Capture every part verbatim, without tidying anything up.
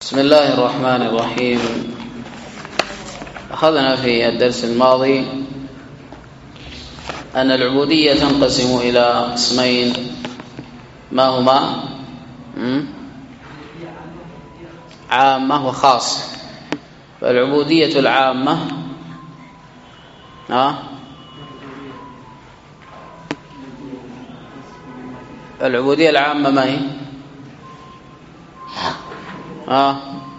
بسم الله الرحمن الرحيم. أخذنا في الدرس الماضي أن العبودية تنقسم إلى قسمين، ما هما؟ عامة وخاصة. فالعبودية العامة ها العبودية العامة ما هي؟ ها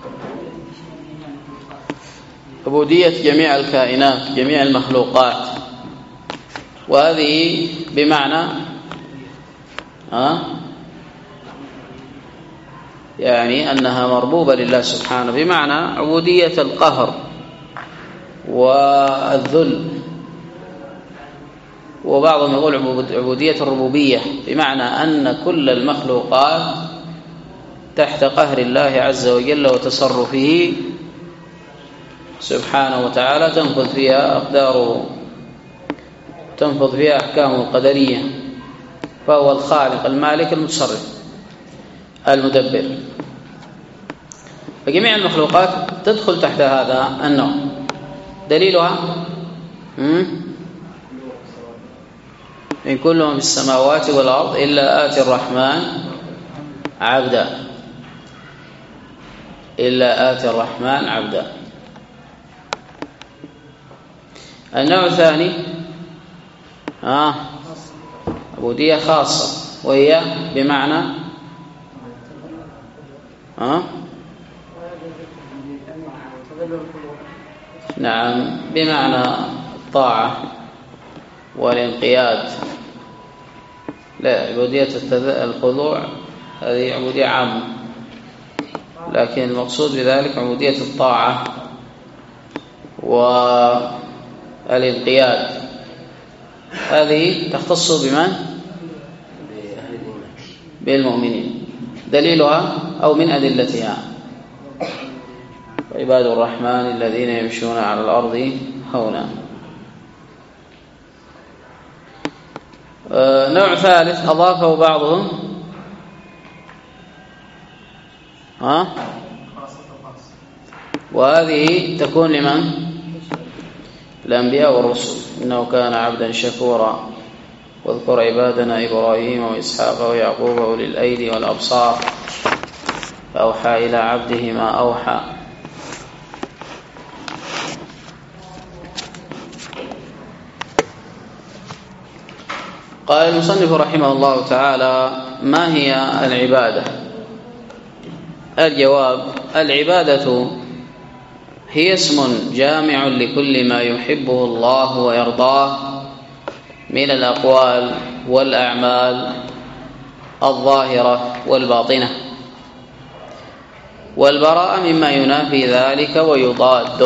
عبودية جميع الكائنات، جميع المخلوقات، وهذه بمعنى ها يعني أنها مربوبة لله سبحانه، بمعنى عبودية القهر والذل. وبعضهم يقول عبودية الربوبية، بمعنى أن كل المخلوقات تحت قهر الله عز وجل وتصرفه سبحانه وتعالى، تنفذ فيها أقداره، تنفذ فيها أحكامه القدرية، فهو الخالق المالك المتصرف المدبر. فجميع المخلوقات تدخل تحت هذا النوع. دليلها إن كل من في السماوات والأرض إلا آتي الرحمن عبدا، إلا آتي الرحمن عبدا. النوع الثاني آه عبودية خاصة، وهي بمعنى آه نعم بمعنى الطاعة والانقياد. لا، عبودية الخضوع هذه عبودية عامة، لكن المقصود بذلك عبودية الطاعة والانقياد، هذه تختص بمن؟ بالمؤمنين. دليلها أو من أدلتها عباد الرحمن الذين يمشون على الأرض هونا. نوع ثالث أضافه بعضهم ها وهذه تكون لمن؟ الأنبياء والرسل. إنه كان عبدا شكورا، واذكر عبادنا إبراهيم وإسحاق ويعقوب أولي الأيدي والأبصار، فأوحى إلى عبده ما أوحى. قال المصنف رحمه الله تعالى: ما هي العبادة؟ الجواب: العبادة هي اسم جامع لكل ما يحبه الله ويرضاه من الأقوال والأعمال الظاهرة والباطنة، والبراءة مما ينافي ذلك ويضاده.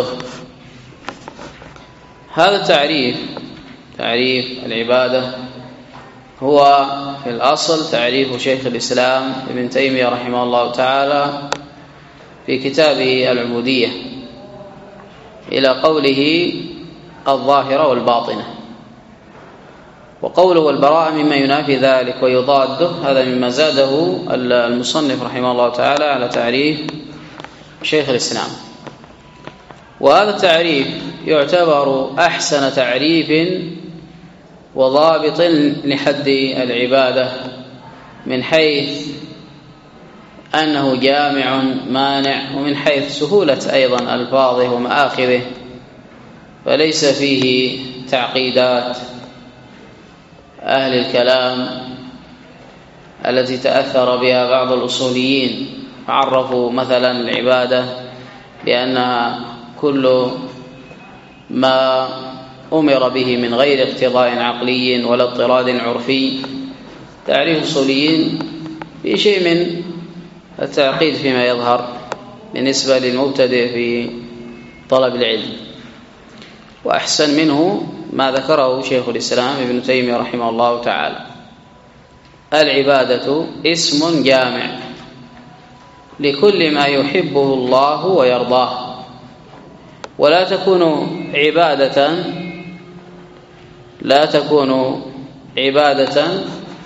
هذا التعريف، تعريف العبادة، هو في الأصل تعريف شيخ الإسلام ابن تيمية رحمه الله تعالى في كتابه العبودية إلى قوله الظاهرة والباطنة. وقوله والبراءة مما ينافي ذلك ويضاده، هذا مما زاده المصنف رحمه الله تعالى على تعريف شيخ الإسلام. وهذا التعريف يعتبر أحسن تعريف وضابط لحد العبادة، من حيث أنه جامع مانع، ومن حيث سهولة أيضا ألفاظه ومآخذه، فليس فيه تعقيدات أهل الكلام التي تأثر بها بعض الأصوليين، عرفوا مثلا العبادة بأنها كل ما أمر به من غير اقتضاء عقلي ولا اضطراد عرفي. تعريف الأصوليين في شيء من التعقيد فيما يظهر بالنسبة للمبتدئ في طلب العلم، وأحسن منه ما ذكره شيخ الإسلام ابن تيمية رحمه الله تعالى. العبادة اسم جامع لكل ما يحبه الله ويرضاه، ولا تكون عبادة لا تكون عبادة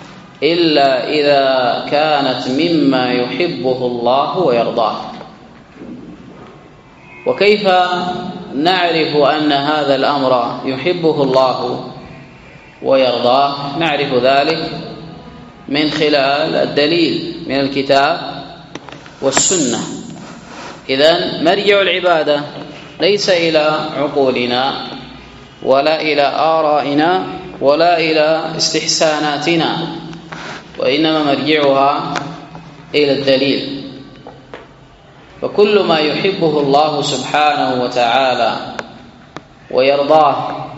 إلا إذا كانت مما يحبه الله ويرضاه. وكيف نعرف أن هذا الأمر يحبه الله ويرضاه؟ نعرف ذلك من خلال الدليل من الكتاب والسنة. إذن مرجع العبادة ليس إلى عقولنا ولا إلى آرائنا ولا إلى استحساناتنا، وإنما مرجعها إلى الدليل. فكل ما يحبه الله سبحانه وتعالى ويرضاه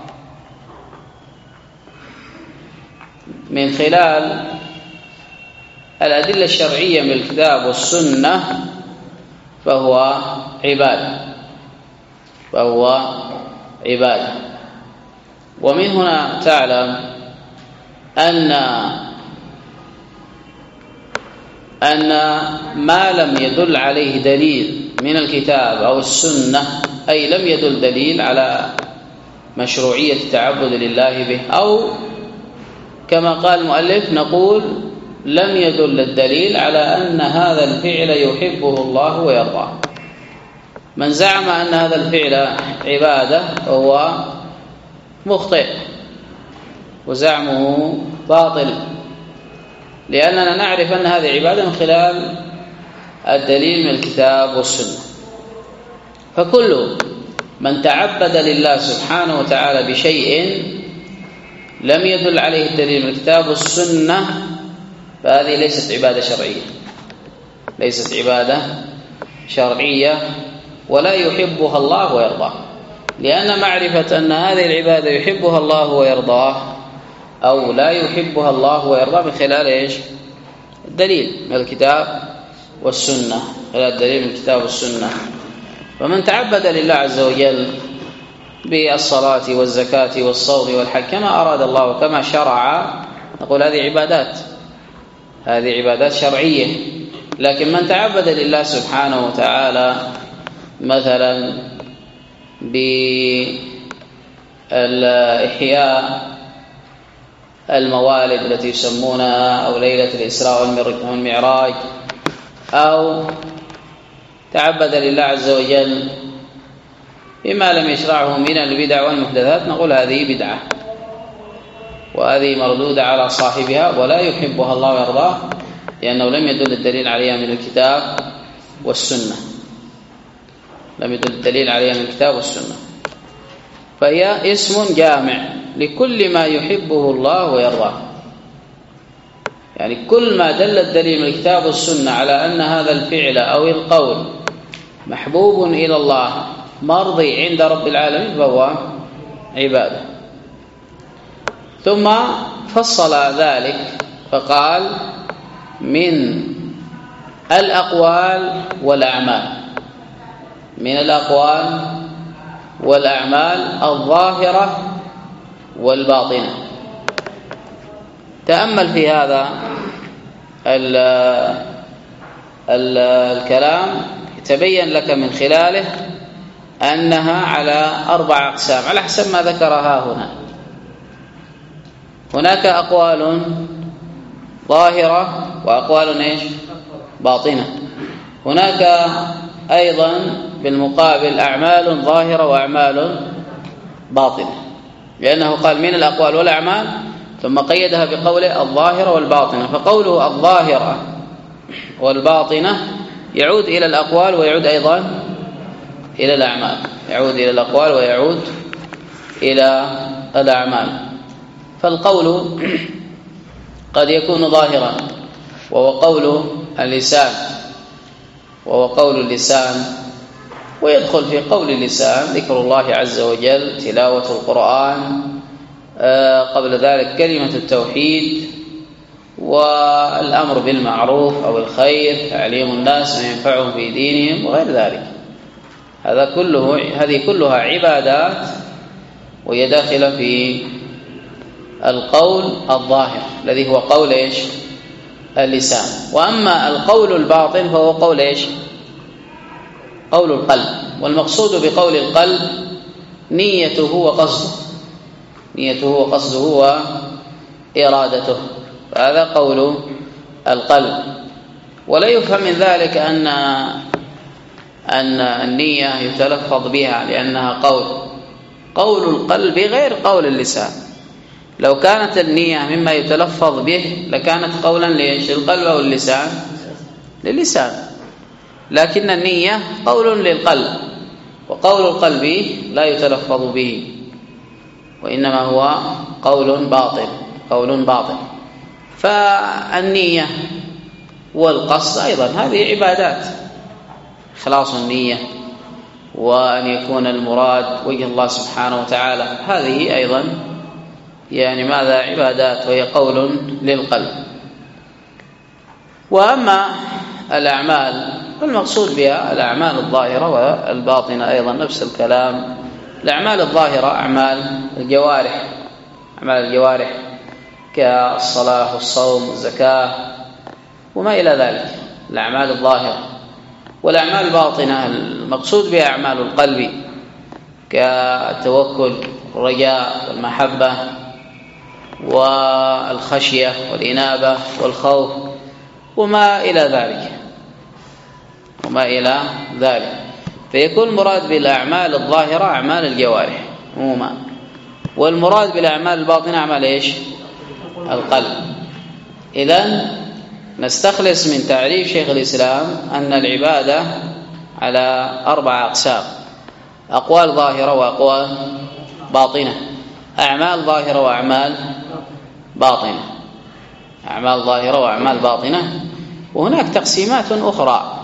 من خلال الأدلة الشرعية من الكتاب والسنة فهو عبادة فهو عبادة ومن هنا تعلم أن أن ما لم يدل عليه دليل من الكتاب أو السنة، أي لم يدل دليل على مشروعية التعبد لله به، أو كما قال المؤلف نقول لم يدل الدليل على أن هذا الفعل يحبه الله ويرضاه. من زعم أن هذا الفعل عبادة فهو مخطئ وزعمه باطل، لأننا نعرف أن هذه عبادة من خلال الدليل من الكتاب والسنة. فكل من تعبد لله سبحانه وتعالى بشيء لم يدل عليه الدليل من الكتاب والسنة فهذه ليست عبادة شرعية ليست عبادة شرعية ولا يحبها الله ويرضاه، لأن معرفة أن هذه العبادة يحبها الله ويرضاه أو لا يحبها الله ويرضاه من خلال إيش؟ الدليل من الكتاب والسنة، خلال الدليل من الكتاب والسنة. فمن تعبد لله عز وجل بالصلاة والزكاة والصوم والحج كما أراد الله وكما شرع نقول هذه عبادات هذه عبادات شرعية. لكن من تعبد لله سبحانه وتعالى مثلا بالإحياء الموالد التي يسمونها أو ليلة الإسراء والمعراج، أو تعبد لله عز وجل بما لم يشرعه من البدع والمحدثات، نقول هذه بدعة وهذه مردودة على صاحبها ولا يحبها الله ويرضاه، لأنه لم يدل الدليل عليها من الكتاب والسنة لم يدل الدليل عليها من الكتاب والسنة فهي اسم جامع لكل ما يحبه الله ويرضاه. يعني كل ما دل الدليل من الكتاب والسنة على أن هذا الفعل أو القول محبوب إلى الله مرضي عند رب العالمين فهو عبادة. ثم فصل ذلك فقال من الأقوال والأعمال من الأقوال والأعمال الظاهرة والباطنة. تأمل في هذا ال ال الكلام يتبين لك من خلاله أنها على أربع أقسام على حسب ما ذكرها هنا. هناك أقوال ظاهرة وأقوال إيش؟ باطنة. هناك أيضا بالمقابل أعمال ظاهرة وأعمال باطنة، لأنه قال من الأقوال والأعمال ثم قيدها بقوله الظاهرة والباطنة. فقوله الظاهرة والباطنة يعود إلى الأقوال ويعود أيضا إلى الأعمال يعود إلى الأقوال ويعود إلى الأعمال. فالقول قد يكون ظاهرا وهو قول اللسان وهو قول اللسان ويدخل في قول اللسان ذكر الله عز وجل، تلاوة القرآن، قبل ذلك كلمة التوحيد والأمر بالمعروف أو الخير، تعليم الناس ما ينفعهم في دينهم وغير ذلك. هذا كله هذه كلها عبادات وهي داخلة في القول الظاهر الذي هو قول إيش؟ اللسان. وأما القول الباطن فهو قول إيش؟ قول القلب. والمقصود بقول القلب نيته وقصده نيته وقصده وإرادته، فهذا قول القلب. ولا يفهم من ذلك أن أن النية يتلفظ بها لأنها قول قول القلب غير قول اللسان. لو كانت النية مما يتلفظ به لكانت قولا ليش القلب أو اللسان؟ للسان. لكن النية قول للقلب، وقول القلب لا يتلفظ به، وإنما هو قول باطن قول باطن. فالنية والقصد أيضا هذه عبادات، خلاص النية وأن يكون المراد وجه الله سبحانه وتعالى، هذه أيضا يعني ماذا؟ عبادات، وهي قول للقلب. وأما الأعمال فالمقصود بها الأعمال الظاهرة والباطنة أيضا نفس الكلام. الأعمال الظاهرة أعمال الجوارح، أعمال الجوارح كالصلاة والصوم والزكاة وما إلى ذلك، الأعمال الظاهرة. والأعمال الباطنة المقصود بها أعمال القلب كالتوكل والرجاء والمحبة والخشية والإنابة والخوف وما إلى ذلك وما إلى ذلك فيكون المراد بالأعمال الظاهرة أعمال الجوارح عموما، والمراد بالأعمال الباطنة أعمال إيش؟ القلب. إذن نستخلص من تعريف شيخ الإسلام أن العبادة على أربع أقسام: أقوال ظاهرة وأقوال باطنة، أعمال ظاهرة وأعمال باطنة، أعمال ظاهرة وأعمال باطنة. وهناك تقسيمات أخرى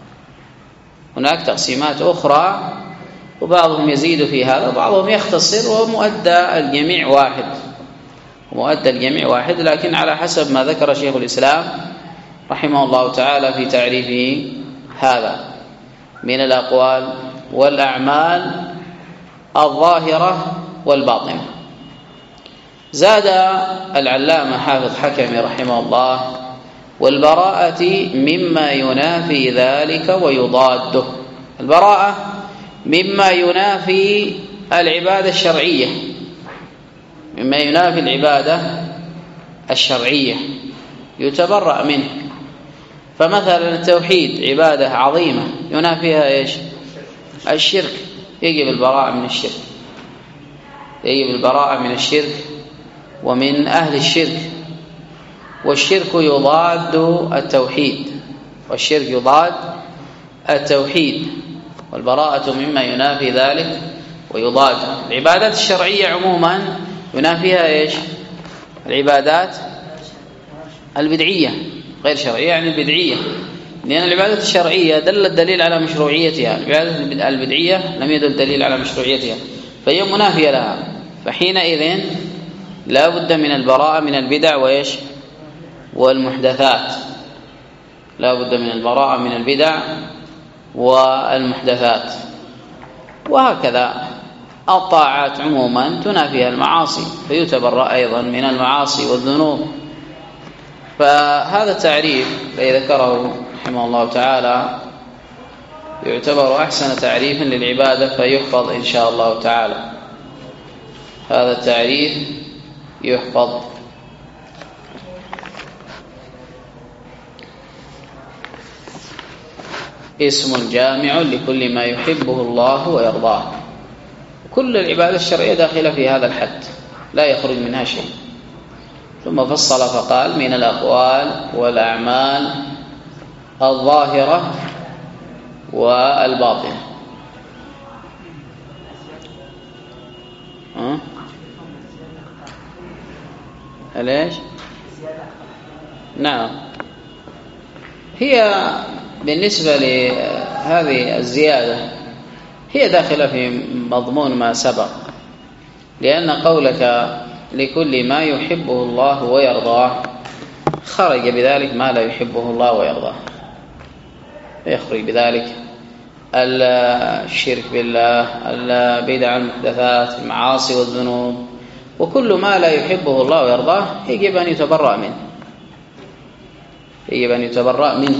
هناك تقسيمات أخرى وبعضهم يزيد في هذا وبعضهم يختصر، ومؤدى الجميع واحد ومؤدى الجميع واحد لكن على حسب ما ذكر شيخ الإسلام رحمه الله تعالى في تعريفه هذا من الأقوال والأعمال الظاهرة والباطنة. زاد العلامة حافظ حكمي رحمه الله: والبراءة مما ينافي ذلك ويضاده. البراءة مما ينافي العبادة الشرعية، مما ينافي العبادة الشرعية يتبرأ منه. فمثلا التوحيد عبادة عظيمة ينافيها إيش؟ الشرك، يجب البراءة من الشرك، يجب البراءة من الشرك ومن أهل الشرك. والشرك يضاد التوحيد والشرك يضاد التوحيد والبراءة مما ينافي ذلك ويضاد. العبادات الشرعية عموما ينافيها إيش؟ العبادات البدعية غير شرعية، يعني البدعية، لأن العبادات الشرعية دل الدليل على مشروعيتها، العبادات البدعية لم يدل الدليل على مشروعيتها فهي منافية لها. فحينئذ لا بد من البراءة من البدع وإيش؟ والمحدثات، لا بد من البراءة من البدع والمحدثات. وهكذا الطاعات عموما تنافيها المعاصي فيتبرأ أيضا من المعاصي والذنوب. فهذا التعريف الذي ذكره رحمه الله تعالى يعتبر أحسن تعريف للعبادة فيحفظ إن شاء الله تعالى. هذا التعريف يحفظ. اسم جامع لكل ما يحبه الله ويرضاه. كل العبادة الشرعية داخلة في هذا الحد لا يخرج منها شيء. ثم فصل فقال: من الأقوال والأعمال الظاهرة والباطنة. ها؟ ليش؟ نعم، هي بالنسبة لهذه الزيادة هي داخلة في مضمون ما سبق، لأن قولك لكل ما يحبه الله ويرضاه خرج بذلك ما لا يحبه الله ويرضاه، يخرج بذلك الشرك بالله، البدع المحدثات، المعاصي والذنوب، وكل ما لا يحبه الله ويرضاه يجب أن يتبرأ منه يجب أن يتبرأ منه.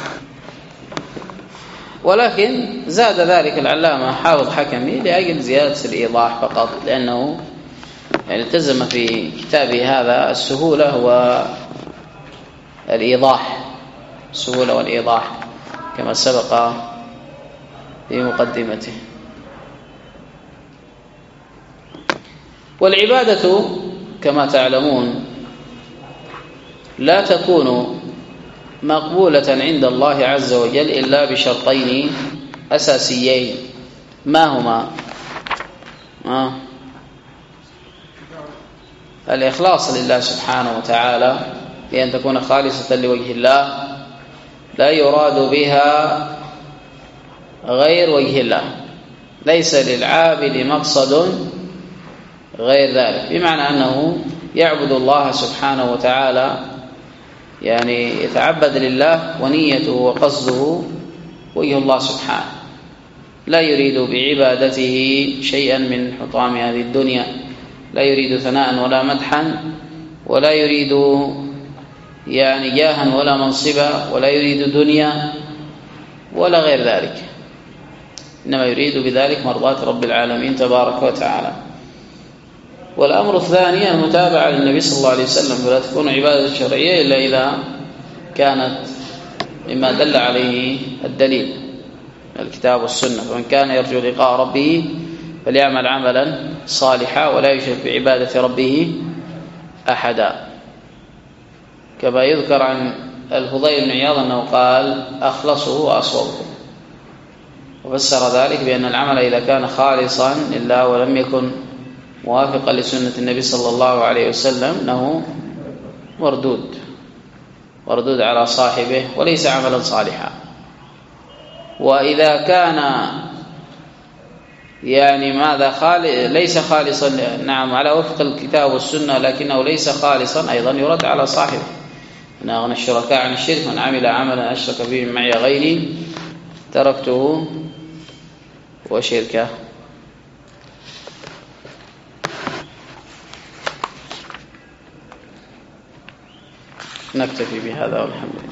ولكن زاد ذلك العلامة حافظ حكمي لأجل زيادة الإيضاح فقط، لأنه يعني التزم في كتابه هذا السهولة والإيضاح السهولة والإيضاح كما سبق في مقدمته. والعبادة كما تعلمون لا تكون مقبولة عند الله عز وجل إلا بشرطين أساسيين. ما هما؟ آه. الإخلاص لله سبحانه وتعالى بأن تكون خالصة لوجه الله لا يراد بها غير وجه الله، ليس للعابد مقصد غير ذلك، بمعنى أنه يعبد الله سبحانه وتعالى، يعني يتعبد لله ونيته وقصده وجه الله سبحانه، لا يريد بعبادته شيئا من حطام هذه الدنيا، لا يريد ثناء ولا مدحا، ولا يريد يعني جاها ولا منصبا، ولا يريد دنيا ولا غير ذلك، إنما يريد بذلك مرضاة رب العالمين تبارك وتعالى. والأمر الثاني المتابعة للنبي صلى الله عليه وسلم، فلا تكون عبادة شرعية إلا إذا كانت مما دل عليه الدليل الكتاب والسنة. فمن كان يرجو لقاء ربه فليعمل عملا صالحا ولا يشرك بعبادة ربه أحدا، كما يذكر عن الفضيل بن عياض أنه قال أخلصه وأصوبه، وفسر ذلك بأن العمل إذا كان خالصا لله ولم يكن موافقا لسنة النبي صلى الله عليه وسلم أنه مردود مردود على صاحبه وليس عملا صالحا. وإذا كان يعني ماذا خالص ليس خالصا، نعم على وفق الكتاب والسنة لكنه ليس خالصا، أيضا يرد على صاحبه. أن أغنى الشركاء عن الشرك من عمل عملا أشرك به معي غيري تركته وشركه. نكتفي بهذا والحمد لله.